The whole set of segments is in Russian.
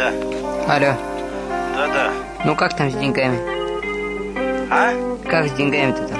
Да. Алло. Да-да. Ну как там с деньгами? А? Как с деньгами-то там?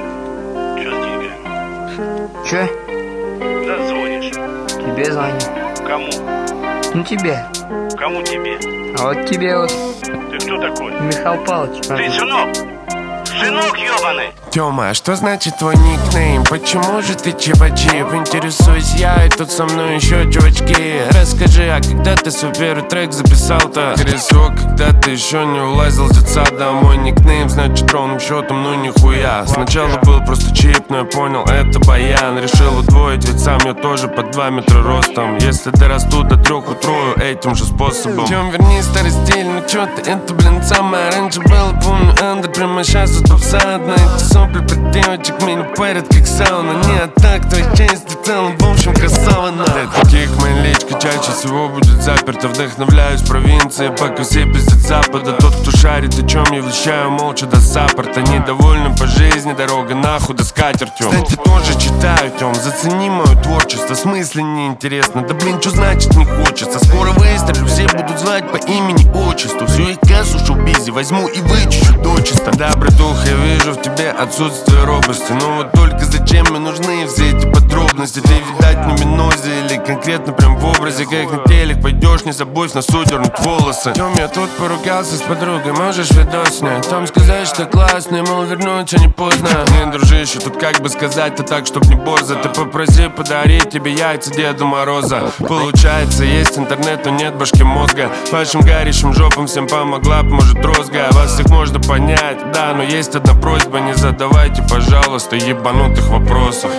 Чё с деньгами? Чё? Да звонишь. Тебе звоню. Кому? Ну тебе. Кому тебе? А вот тебе вот, Ты кто такой? Михаил Павлович. Ты сынок? Сынок ёбаный! Тёма, а что значит твой никнейм? Почему же ты чипачип? Интересуюсь я, и тут со мной еще чувачки. Расскажи, а когда ты свой первый трек записал-то? Скорее когда ты еще не улазил с детсада. Мой никнейм значит ровным счетом, ну нихуя. Сначала был просто чип, но я понял, это баян. Решил удвоить, ведь сам я тоже под 2 метра ростом. Если дорасту до 3, утрою этим же способом. Тём, верни старый стиль, ну чё ты, это, блин, самое раньше было. Помню, Эндер, прямо сейчас вот попса. На эти сопли про девочек меня парят как сауна. Не, а так, твоя часть в целом, в общем, красавана. Для таких моя личка чаще всего будет заперта. Вдохновляюсь провинции, пока все пиздят запада. Тот, кто шарит, о чем я вещаю, молча до саппорта. Недовольным по жизни, дорога нахуй да скатертью. Кстати, тоже читаю, Тём, зацени мое творчество. В смысле неинтересно, да блин, что значит не хочется? Скоро выстрелю, все будут звать по имени, отчеству. Всю их кассу шоу-бизи возьму и вычищу дочисто. Да, братуха, я вижу в тебе отсутствие робости. Но вот только зачем мне нужны все эти подробности? Ты, видать, на минозе или конкретно прям в образе. Как на телек пойдешь, не забудь на суд дернуть волосы. Тём, я тут поругался с подругой, можешь видос снять? Там сказать, что классный, мол, вернуться не поздно. Не, дружище, тут как бы сказать-то так, чтоб не борзо. Ты попроси подарить тебе яйца Деду Мороза. Получается, есть интернет, но нет башки мозга. Вашим горящим жопам всем помогла, может, розга. Вас всех можно понять, да, но есть одна просьба: не задавайте, пожалуйста, ебанутых вопросов.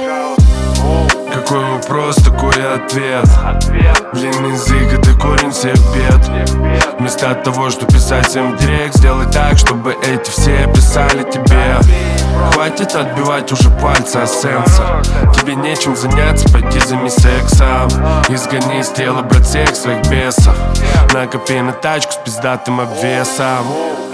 Какой вопрос, такой ответ. Длинный язык — это корень всех бед. Вместо того, что писать всем в директ, сделай так, чтобы эти все писали тебе. Хватит отбивать уже пальцы от сенса. Тебе нечем заняться, пойди займи сексом. Изгони из тела, брат, всех своих бесов. Накопи на тачку с пиздатым обвесом.